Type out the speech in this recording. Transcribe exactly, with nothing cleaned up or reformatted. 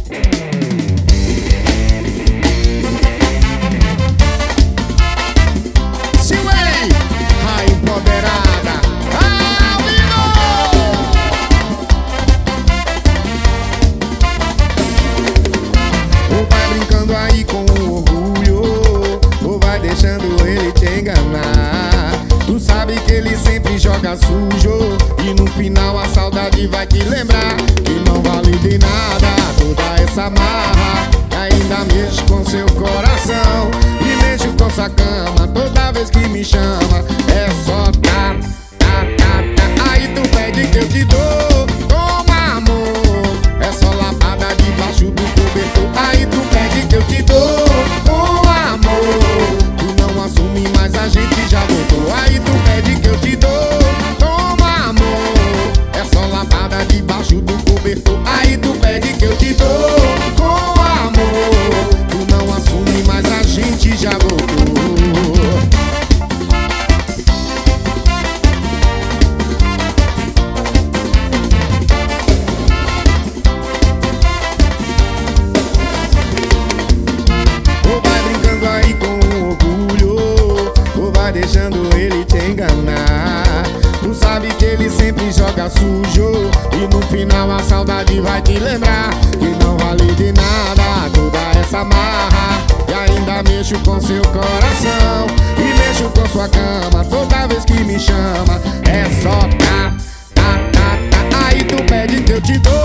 Silei, a empoderada, ao vivo. Ou vai brincando aí com o orgulho, ou vai deixando ele te enganar. Tu sabe que ele sempre joga sujo, e no final a saudade vai te lembrar que não vale de nada toda essa marra. Ainda mexo com seu coração e mexo com sua cama. Toda vez que me chama é só tá, tá, tá, tá. Aí tu pede que eu te dou, toma amor, é só lavada debaixo do cobertor. Aí tu pede que eu te dou, com amor, tu não assume, mas a gente já voltou. Aí tu pede que eu te dou, toma amor, é só lavada debaixo do cobertor. Aí tu pede que eu te dou, com amor, tu não assume, mas a gente já voltou. Ou vai brincando aí com o orgulho, ou vai deixando ele te enganar. Tu sabe que ele sempre joga sujo, e no final a saudade vai te lembrar que não vale de nada toda essa marra. E ainda mexo com seu coração e mexo com sua cama. Toda vez que me chama é só tá, tá, tá, tá. Aí tu pede que eu te dou,